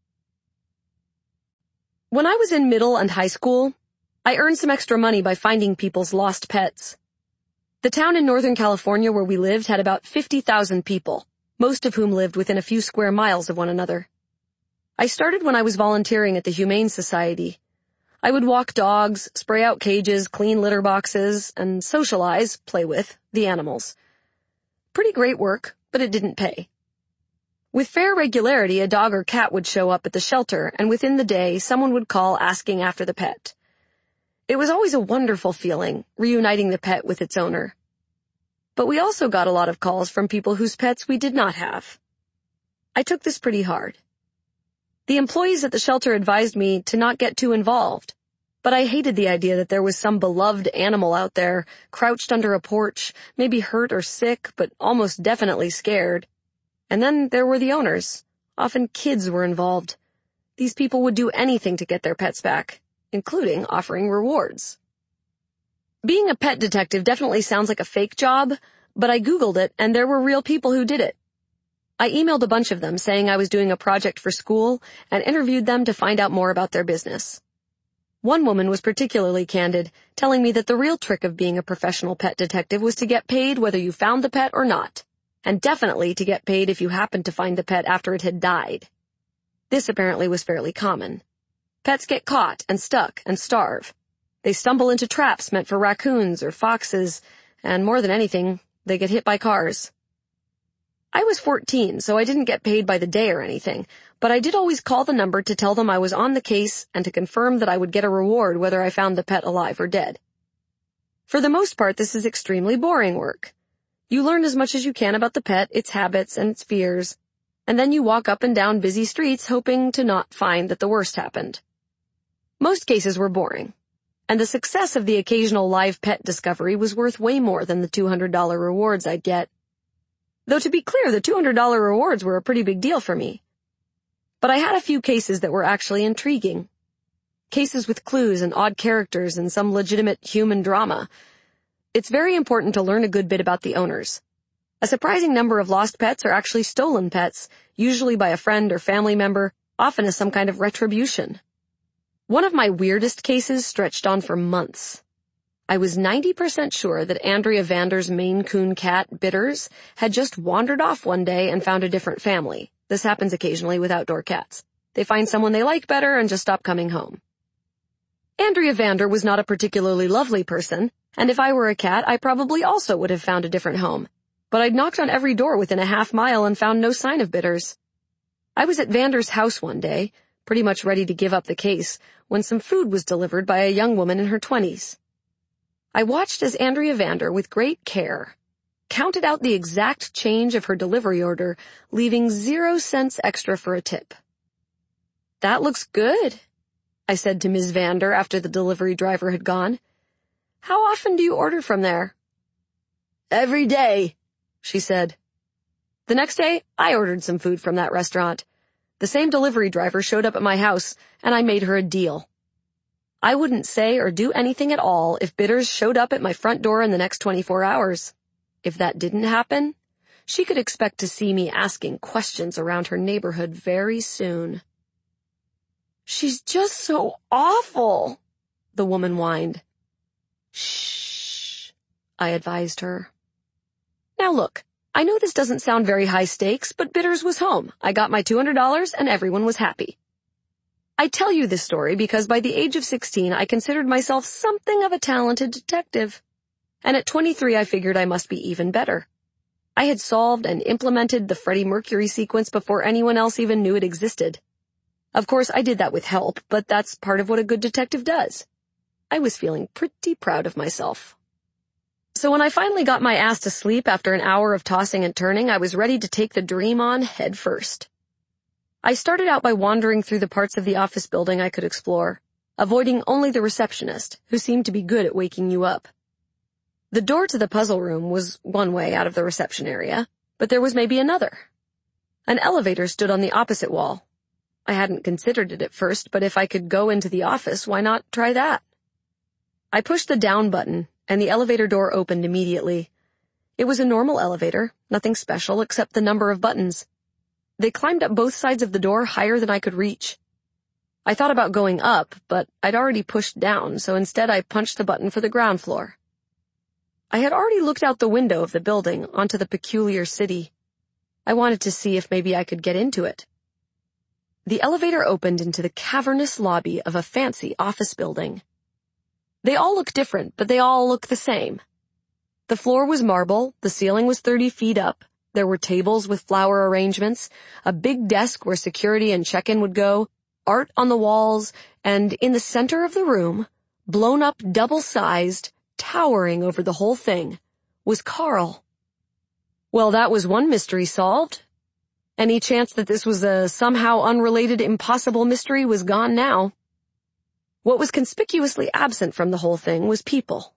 When I was in middle and high school, I earned some extra money by finding people's lost pets. The town in Northern California where we lived had about 50,000 people, most of whom lived within a few square miles of one another. I started when I was volunteering at the Humane Society. I would walk dogs, spray out cages, clean litter boxes, and socialize, play with, the animals. Pretty great work, but it didn't pay. With fair regularity, a dog or cat would show up at the shelter, and within the day, someone would call asking after the pet. It was always a wonderful feeling, reuniting the pet with its owner. But we also got a lot of calls from people whose pets we did not have. I took this pretty hard. The employees at the shelter advised me to not get too involved, but I hated the idea that there was some beloved animal out there, crouched under a porch, maybe hurt or sick, but almost definitely scared. And then there were the owners. Often kids were involved. These people would do anything to get their pets back, including offering rewards. Being a pet detective definitely sounds like a fake job, but I Googled it and there were real people who did it. I emailed a bunch of them saying I was doing a project for school and interviewed them to find out more about their business. One woman was particularly candid, telling me that the real trick of being a professional pet detective was to get paid whether you found the pet or not, and definitely to get paid if you happened to find the pet after it had died. This apparently was fairly common. Pets get caught and stuck and starve. They stumble into traps meant for raccoons or foxes, and more than anything, they get hit by cars. I was 14, so I didn't get paid by the day or anything, but I did always call the number to tell them I was on the case and to confirm that I would get a reward whether I found the pet alive or dead. For the most part, this is extremely boring work. You learn as much as you can about the pet, its habits, and its fears, and then you walk up and down busy streets hoping to not find that the worst happened. Most cases were boring, and the success of the occasional live pet discovery was worth way more than the $200 rewards I'd get. Though to be clear, the $200 rewards were a pretty big deal for me. But I had a few cases that were actually intriguing. Cases with clues and odd characters and some legitimate human drama. It's very important to learn a good bit about the owners. A surprising number of lost pets are actually stolen pets, usually by a friend or family member, often as some kind of retribution. One of my weirdest cases stretched on for months. I was 90% sure that Andrea Vander's Maine Coon cat, Bitters, had just wandered off one day and found a different family. This happens occasionally with outdoor cats. They find someone they like better and just stop coming home. Andrea Vander was not a particularly lovely person, and if I were a cat, I probably also would have found a different home. But I'd knocked on every door within a half mile and found no sign of Bitters. I was at Vander's house one day, pretty much ready to give up the case, when some food was delivered by a young woman in her 20s. I watched as Andrea Vander, with great care, counted out the exact change of her delivery order, leaving 0 cents extra for a tip. "That looks good," I said to Ms. Vander after the delivery driver had gone. "How often do you order from there?" "Every day," she said. The next day, I ordered some food from that restaurant. The same delivery driver showed up at my house, and I made her a deal. I wouldn't say or do anything at all if Bitters showed up at my front door in the next 24 hours. If that didn't happen, she could expect to see me asking questions around her neighborhood very soon. "She's just so awful," the woman whined. "Shh," I advised her. Now look, I know this doesn't sound very high stakes, but Bitters was home. I got my $200 and everyone was happy. I tell you this story because by the age of 16, I considered myself something of a talented detective. And at 23, I figured I must be even better. I had solved and implemented the Freddie Mercury sequence before anyone else even knew it existed. Of course, I did that with help, but that's part of what a good detective does. I was feeling pretty proud of myself. So when I finally got my ass to sleep after an hour of tossing and turning, I was ready to take the dream on head first. I started out by wandering through the parts of the office building I could explore, avoiding only the receptionist, who seemed to be good at waking you up. The door to the puzzle room was one way out of the reception area, but there was maybe another. An elevator stood on the opposite wall. I hadn't considered it at first, but if I could go into the office, why not try that? I pushed the down button, and the elevator door opened immediately. It was a normal elevator, nothing special except the number of buttons. They climbed up both sides of the door higher than I could reach. I thought about going up, but I'd already pushed down, so instead I punched the button for the ground floor. I had already looked out the window of the building onto the peculiar city. I wanted to see if maybe I could get into it. The elevator opened into the cavernous lobby of a fancy office building. They all look different, but they all look the same. The floor was marble, the ceiling was 30 feet up, there were tables with flower arrangements, a big desk where security and check-in would go, art on the walls, and in the center of the room, blown up double-sized, towering over the whole thing, was Carl. Well, that was one mystery solved. Any chance that this was a somehow unrelated impossible mystery was gone now. What was conspicuously absent from the whole thing was people.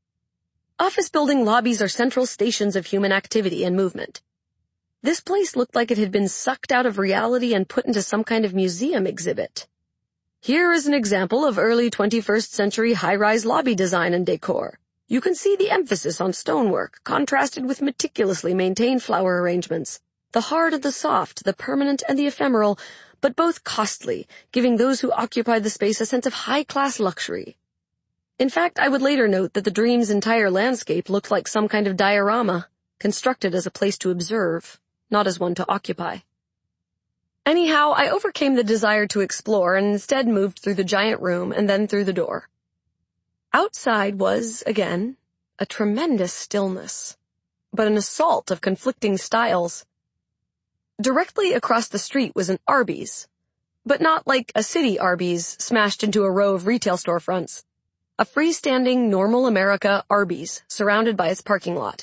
Office building lobbies are central stations of human activity and movement. This place looked like it had been sucked out of reality and put into some kind of museum exhibit. Here is an example of early 21st century high-rise lobby design and decor. You can see the emphasis on stonework, contrasted with meticulously maintained flower arrangements. The hard and the soft, the permanent and the ephemeral, but both costly, giving those who occupied the space a sense of high-class luxury. In fact, I would later note that the dream's entire landscape looked like some kind of diorama, constructed as a place to observe, not as one to occupy. Anyhow, I overcame the desire to explore and instead moved through the giant room and then through the door. Outside was, again, a tremendous stillness, but an assault of conflicting styles. Directly across the street was an Arby's, but not like a city Arby's smashed into a row of retail storefronts. A freestanding, normal America Arby's, surrounded by its parking lot.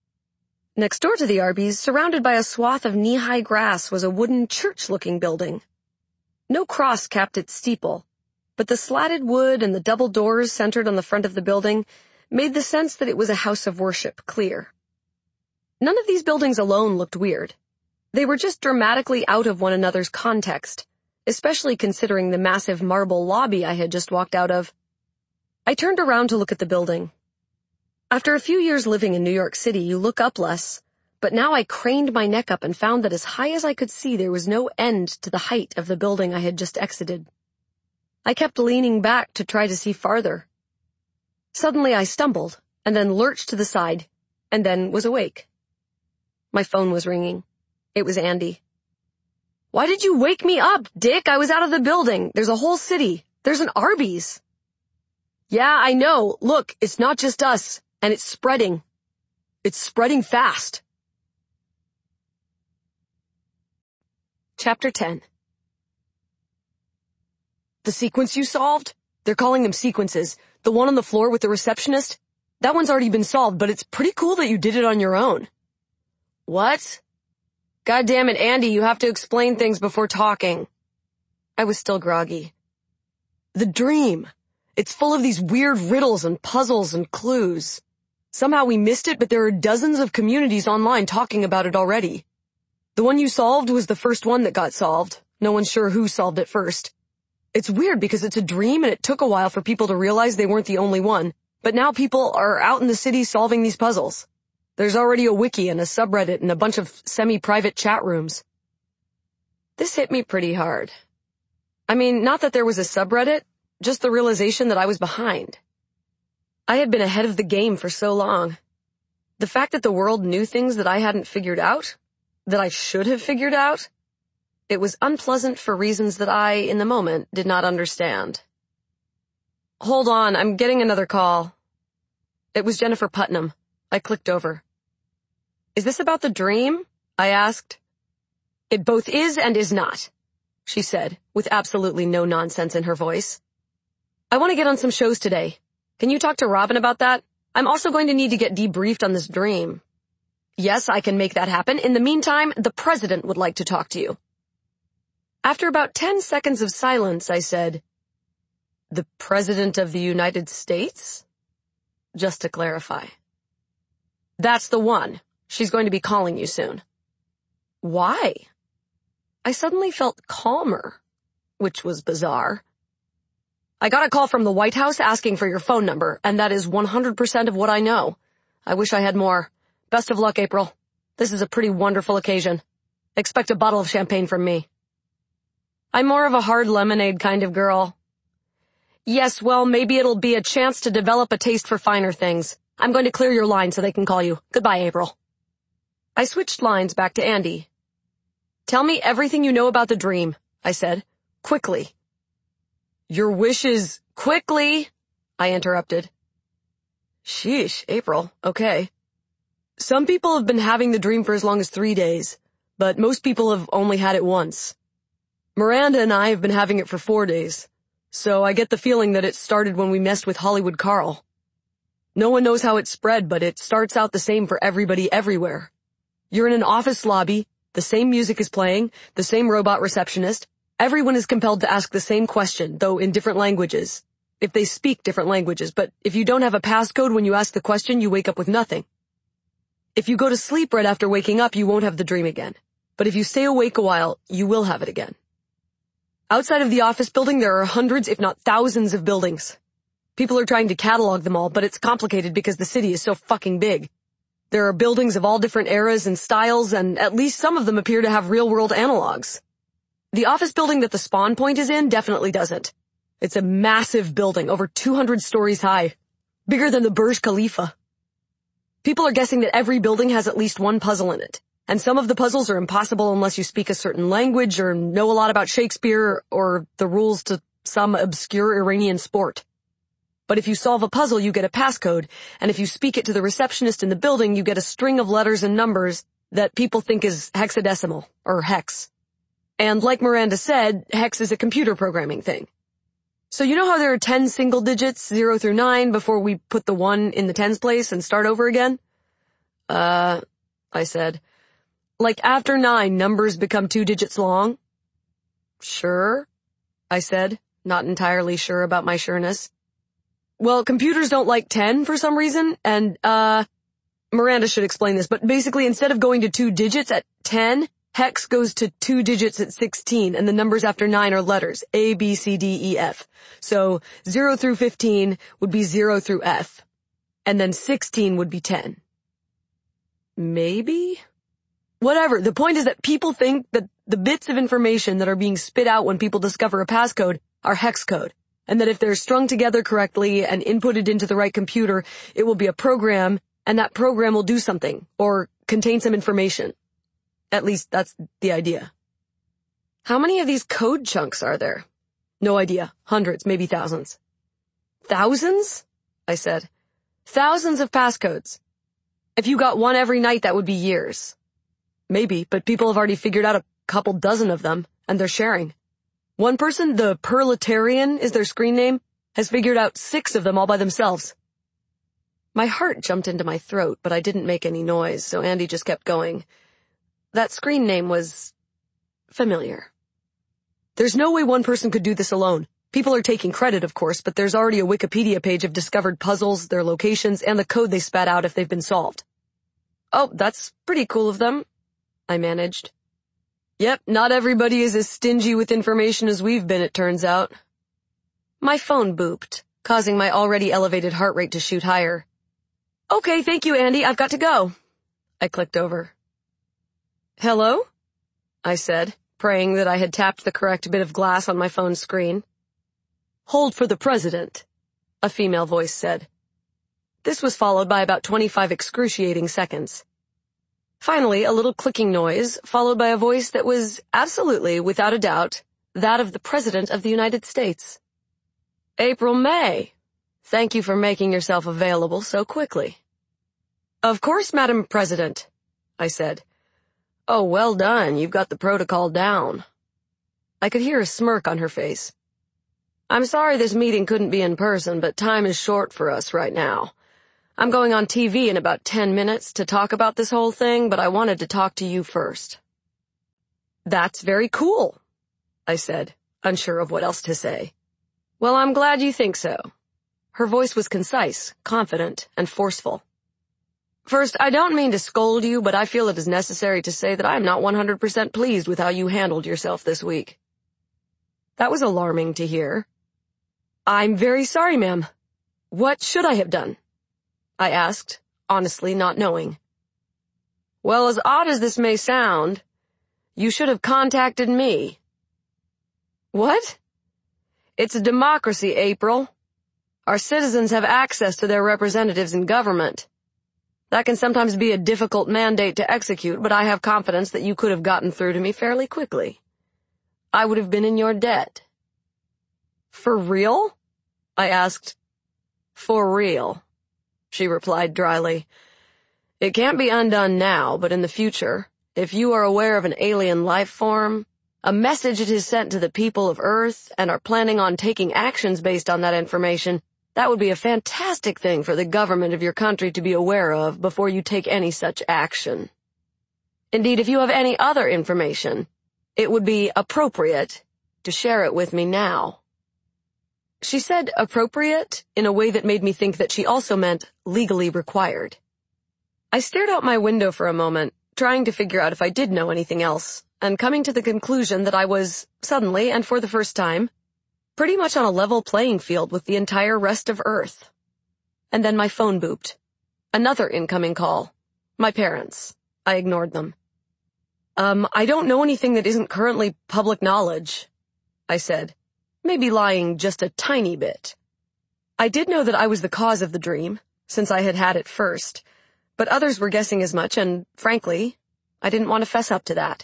Next door to the Arby's, surrounded by a swath of knee-high grass, was a wooden church-looking building. No cross capped its steeple, but the slatted wood and the double doors centered on the front of the building made the sense that it was a house of worship clear. None of these buildings alone looked weird. They were just dramatically out of one another's context, especially considering the massive marble lobby I had just walked out of. I turned around to look at the building. After a few years living in New York City, you look up less, but now I craned my neck up and found that as high as I could see, there was no end to the height of the building I had just exited. I kept leaning back to try to see farther. Suddenly I stumbled, and then lurched to the side, and then was awake. My phone was ringing. It was Andy. "Why did you wake me up, Dick? I was out of the building. There's a whole city. There's an Arby's." "Yeah, I know. Look, it's not just us, and it's spreading. It's spreading fast." Chapter 10. The sequence you solved? They're calling them sequences. The one on the floor with the receptionist? That one's already been solved, but it's pretty cool that you did it on your own. What? God damn it, Andy, you have to explain things before talking. I was still groggy. The dream. It's full of these weird riddles and puzzles and clues. Somehow we missed it, but there are dozens of communities online talking about it already. The one you solved was the first one that got solved. No one's sure who solved it first. It's weird because it's a dream and it took a while for people to realize they weren't the only one. But now people are out in the city solving these puzzles. There's already a wiki and a subreddit and a bunch of semi-private chat rooms. This hit me pretty hard. I mean, not that there was a subreddit, just the realization that I was behind. I had been ahead of the game for so long. The fact that the world knew things that I hadn't figured out, that I should have figured out, it was unpleasant for reasons that I, in the moment, did not understand. Hold on, I'm getting another call. It was Jennifer Putnam. I clicked over. Is this about the dream? I asked. It both is and is not, she said, with absolutely no nonsense in her voice. I want to get on some shows today. Can you talk to Robin about that? I'm also going to need to get debriefed on this dream. Yes, I can make that happen. In the meantime, the president would like to talk to you. After about 10 seconds of silence, I said, the President of the United States? Just to clarify. That's the one. She's going to be calling you soon. Why? I suddenly felt calmer, which was bizarre. I got a call from the White House asking for your phone number, and that is 100% of what I know. I wish I had more. Best of luck, April. This is a pretty wonderful occasion. Expect a bottle of champagne from me. I'm more of a hard lemonade kind of girl. Yes, well, maybe it'll be a chance to develop a taste for finer things. I'm going to clear your line so they can call you. Goodbye, April. I switched lines back to Andy. Tell me everything you know about the dream, I said. Quickly. Your wishes, quickly, I interrupted. Sheesh, April, okay. Some people have been having the dream for as long as 3 days, but most people have only had it once. Miranda and I have been having it for 4 days, so I get the feeling that it started when we messed with Hollywood Carl. No one knows how it spread, but it starts out the same for everybody everywhere. You're in an office lobby, the same music is playing, the same robot receptionist. Everyone is compelled to ask the same question, though in different languages. If they speak different languages, but if you don't have a passcode when you ask the question, you wake up with nothing. If you go to sleep right after waking up, you won't have the dream again. But if you stay awake a while, you will have it again. Outside of the office building, there are hundreds, if not thousands of buildings. People are trying to catalog them all, but it's complicated because the city is so fucking big. There are buildings of all different eras and styles, and at least some of them appear to have real-world analogs. The office building that the spawn point is in definitely doesn't. It's a massive building, over 200 stories high. Bigger than the Burj Khalifa. People are guessing that every building has at least one puzzle in it. And some of the puzzles are impossible unless you speak a certain language or know a lot about Shakespeare or the rules to some obscure Iranian sport. But if you solve a puzzle, you get a passcode, and if you speak it to the receptionist in the building, you get a string of letters and numbers that people think is hexadecimal, or hex. And like Miranda said, hex is a computer programming thing. So you know how there are 10 single digits, 0 through 9, before we put the 1 in the tens place and start over again? I said. Like after 9, numbers become 2 digits long? Sure, I said, not entirely sure about my sureness. Well, computers don't like 10 for some reason, and, Miranda should explain this, but basically instead of going to 2 digits at 10, hex goes to 2 digits at 16, and the numbers after 9 are letters, A, B, C, D, E, F. So 0 through 15 would be 0 through F, and then 16 would be 10. Maybe? Whatever, the point is that people think that the bits of information that are being spit out when people discover a passcode are hex code, and that if they're strung together correctly and inputted into the right computer, it will be a program, and that program will do something, or contain some information. At least that's the idea. How many of these code chunks are there? No idea. Hundreds, maybe thousands. Thousands? I said. Thousands of passcodes. If you got one every night, that would be years. Maybe, but people have already figured out a couple dozen of them, and they're sharing. One person, the Perletarian is their screen name, has figured out 6 of them all by themselves. My heart jumped into my throat, but I didn't make any noise, so Andy just kept going. That screen name was familiar. There's no way one person could do this alone. People are taking credit, of course, but there's already a Wikipedia page of discovered puzzles, their locations, and the code they spat out if they've been solved. Oh, that's pretty cool of them, I managed. Yep, not everybody is as stingy with information as we've been, it turns out. My phone booped, causing my already elevated heart rate to shoot higher. Okay, thank you, Andy, I've got to go. I clicked over. Hello? I said, praying that I had tapped the correct bit of glass on my phone's screen. Hold for the president, a female voice said. This was followed by about 25 excruciating seconds. Finally, a little clicking noise, followed by a voice that was absolutely, without a doubt, that of the President of the United States. April May, thank you for making yourself available so quickly. Of course, Madam President, I said. Oh, well done, you've got the protocol down. I could hear a smirk on her face. I'm sorry this meeting couldn't be in person, but time is short for us right now. I'm going on TV in about 10 minutes to talk about this whole thing, but I wanted to talk to you first. That's very cool, I said, unsure of what else to say. Well, I'm glad you think so. Her voice was concise, confident, and forceful. First, I don't mean to scold you, but I feel it is necessary to say that I am not 100% pleased with how you handled yourself this week. That was alarming to hear. I'm very sorry, ma'am. What should I have done? I asked, honestly not knowing. Well, as odd as this may sound, you should have contacted me. What? It's a democracy, April. Our citizens have access to their representatives in government. That can sometimes be a difficult mandate to execute, but I have confidence that you could have gotten through to me fairly quickly. I would have been in your debt. For real? I asked. For real, she replied dryly. It can't be undone now, but in the future, if you are aware of an alien life form, a message it is sent to the people of Earth, and are planning on taking actions based on that information, that would be a fantastic thing for the government of your country to be aware of before you take any such action. Indeed, if you have any other information, it would be appropriate to share it with me now. She said appropriate in a way that made me think that she also meant legally required. I stared out my window for a moment, trying to figure out if I did know anything else, and coming to the conclusion that I was, suddenly and for the first time, pretty much on a level playing field with the entire rest of Earth. And then my phone booped. Another incoming call. My parents. I ignored them. I don't know anything that isn't currently public knowledge, I said, maybe lying just a tiny bit. I did know that I was the cause of the dream, since I had had it first, but others were guessing as much, and, frankly, I didn't want to fess up to that.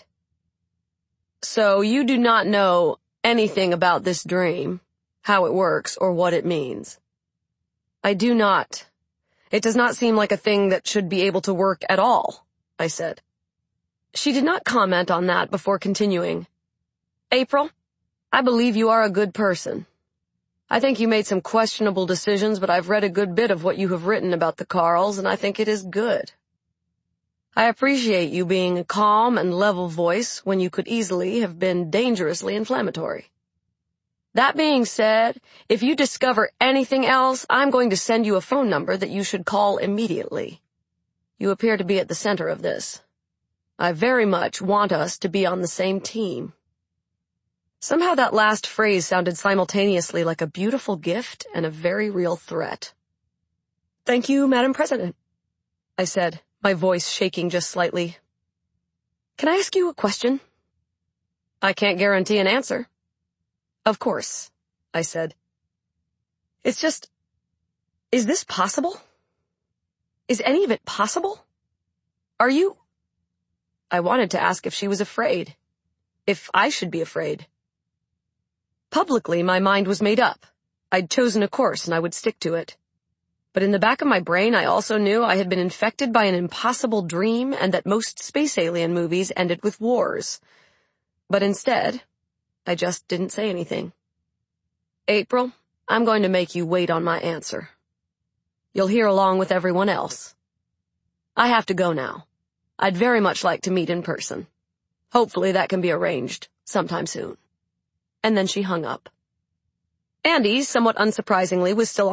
So you do not know anything about this dream, how it works, or what it means? I do not. It does not seem like a thing that should be able to work at all, I said. She did not comment on that before continuing. April, I believe you are a good person. I think you made some questionable decisions, but I've read a good bit of what you have written about the Carls, and I think it is good. I appreciate you being a calm and level voice when you could easily have been dangerously inflammatory. That being said, if you discover anything else, I'm going to send you a phone number that you should call immediately. You appear to be at the center of this. I very much want us to be on the same team. Somehow that last phrase sounded simultaneously like a beautiful gift and a very real threat. Thank you, Madam President, I said, my voice shaking just slightly. Can I ask you a question? I can't guarantee an answer. Of course, I said. It's just, is this possible? Is any of it possible? Are you... I wanted to ask if she was afraid. If I should be afraid. Publicly, my mind was made up. I'd chosen a course and I would stick to it. But in the back of my brain, I also knew I had been infected by an impossible dream and that most space alien movies ended with wars. But instead, I just didn't say anything. April, I'm going to make you wait on my answer. You'll hear along with everyone else. I have to go now. I'd very much like to meet in person. Hopefully that can be arranged sometime soon. And then she hung up. Andy, somewhat unsurprisingly, was still